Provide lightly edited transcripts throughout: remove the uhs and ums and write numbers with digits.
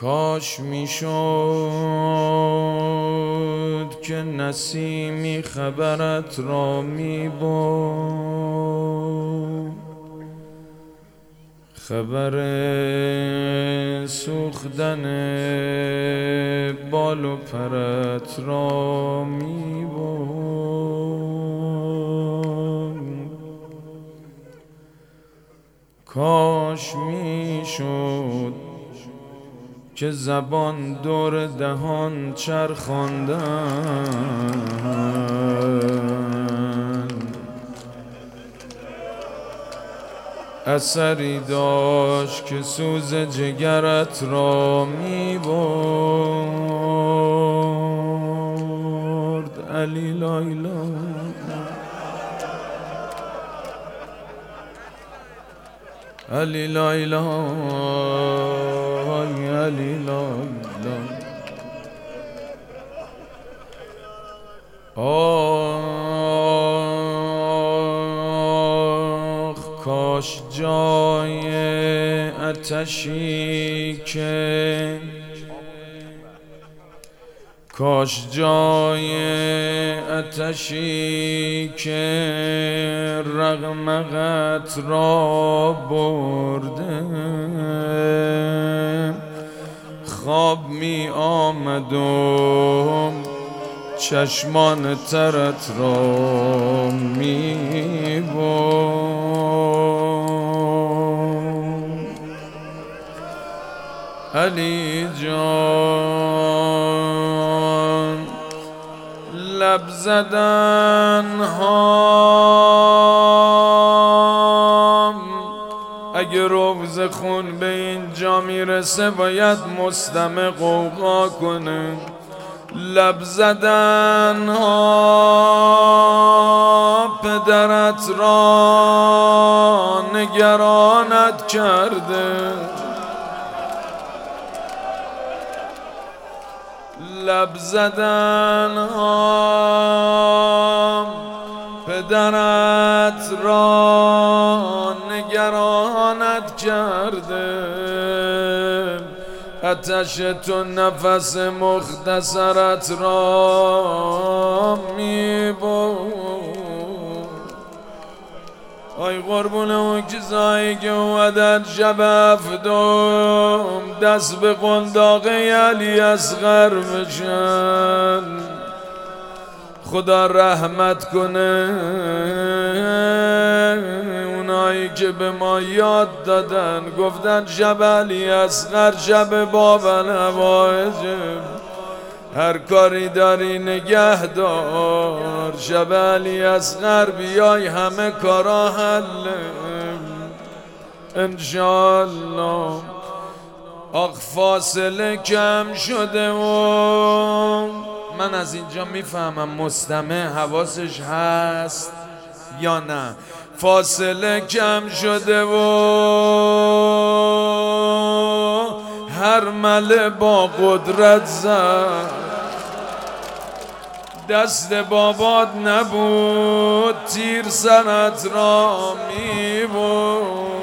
کاش میشد که نسیمی خبرت را میبرد، خبر سوختن بال و پرت را میبرد. کاش میشد که زبان دور دهان چرخاندن، اثری داشت که سوز جگرت را میبرد. علی لیلا علی لیلا علی لیلا. آخ کاش جای آتشی که کاش جای آتشی که رغمغت را برده، خواب می آمدم چشمان ترت را می برد. علی جان لب زدن ها اگه روز خون به اینجا میرسه باید مستمع غوغا کنه. لب زدن ها پدرت را نگرانت کرده، لب زدن ها پدرت را نگرانت کرده، آتش تو نفس مختصرت را میبرد. آی قربون اون کسایی که اومدن شب هفتم دست به قنداق علی اصغر بشن، خدا رحمت کنه اونایی که به ما یاد دادن، گفتن شب علی اصغر شب باب الحوائجه، هر کاری داری نگه دار، شب علی اصغر بیای همه کارا حله انشالله. آخ فاصله کم شده و من از اینجا میفهمم مستمع حواسش هست یا نه. فاصله کم شده و هر مله با قدرت زد، دست بابات نبود تیر سرت را میبرد.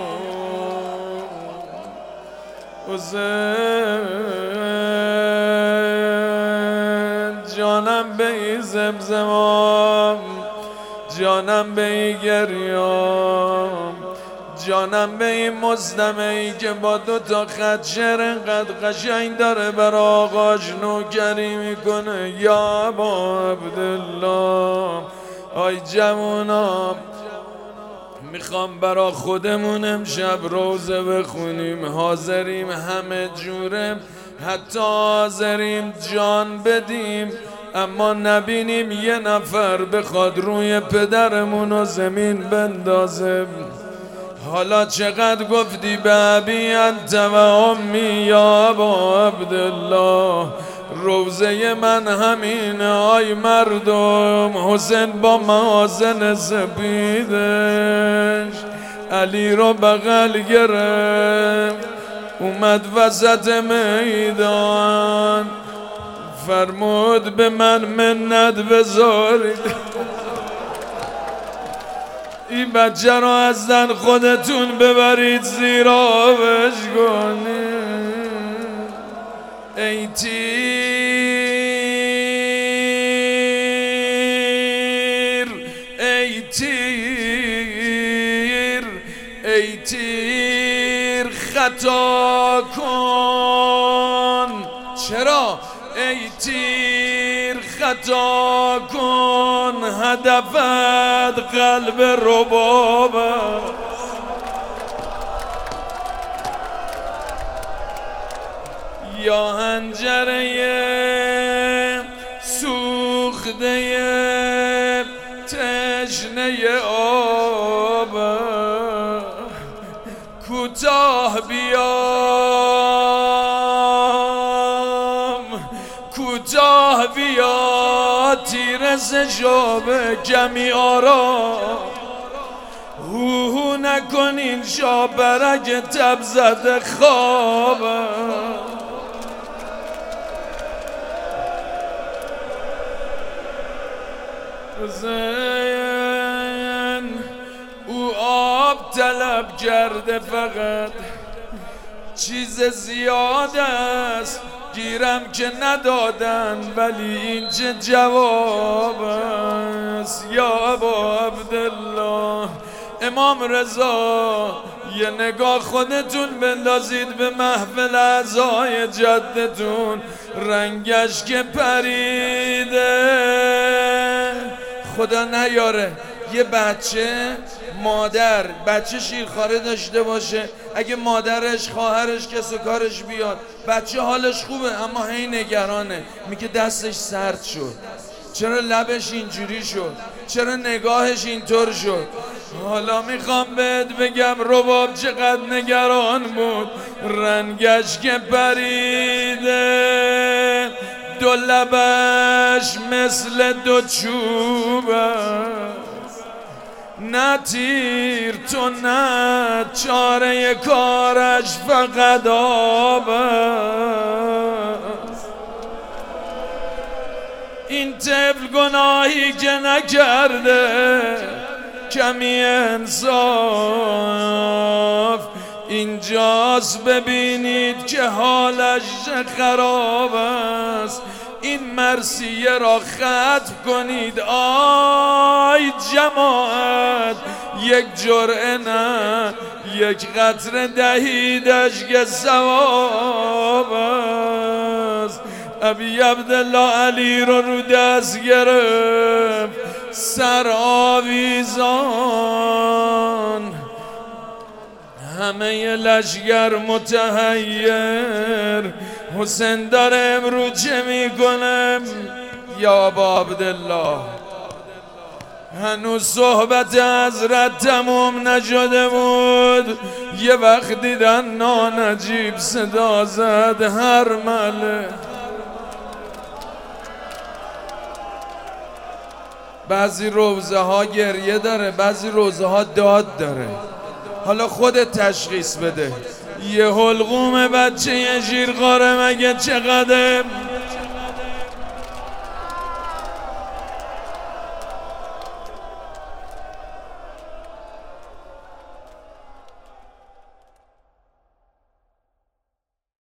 حسین جانم به ای زمزمام، جانم به ای گریام، جانم به این مستمعی که با دو تا خط شعر انقدر قشنگ داره برا آقاش نوکری میکنه. یا ابا عبدالله آی جوونا میخوام برا خودمون امشب روزه بخونیم، حاضریم همه جورم، حتی حاضریم جان بدیم، اما نبینیم یه نفر بخواد روی پدرمون رو زمین بندازه. حالا چقدر گفتی به ابی انت و امی یا ابا عبدالله، روزه من همینه آی مردم. حسین با محاسن سپیدش علی رو بغل گرفت، اومد وسط میدان فرمود به من منت بذارید، این بچه رو از زن خودتون ببرید زیر آبش کنید. ای تیر ای تیر ای تیر خطا کن. چرا؟ ای تیر خطا کن، هدفت قلب ربابه. یا حنجره سوخته تشنه آب، کوتاه بیام کوتاه بیا، تیر سجاب کمی آرام. هو نکن اینجا برگ تب زده خواب. زن او آب طلب کرده، فقط چیز زیاد است گیرم که ندادن، ولی این چه جواب است. یا ابا عبدالله امام رضا، یه نگاه خودتون بندازید به محفل اعضای جدتون، رنگش که پریده. خدا نیاره یه بچه شیرخواره داشته باشه، اگه مادرش خواهرش کس و کارش بیاد، بچه حالش خوبه اما هی نگرانه، میگه دستش سرد شد، چرا لبش اینجوری شد، چرا نگاهش اینطور شد. حالا میخوام بهت بگم رباب چقدر نگران بود، رنگش که پریده، دو لبش مثل دو چوب است. نه تیر تو نه چاره کارش فقط آب است. این طفل گناهی که نکرده، کمی انصاف اینجاست، ببینید که حالش خراب است. این مرثیه را ختم کنید آی جماعت، یک جرعه نه یک قطره دهیدش که ثواب است. ابی عبدالله علی رو دست گرفت، سر آویزان، همه لشگر متحیر. حسین داره امروز چه میکنه؟ یا ابا عبدالله هنوز صحبت حضرت تموم نشده بود، یه وقت دیدن نانجیب صدا زد، هر مله. بعضی روزه ها گریه داره، بعضی روزه ها داد داره. حالا خودت تشخیص بده. یه حلقوم بچه یه شیرخواره مگه چقدر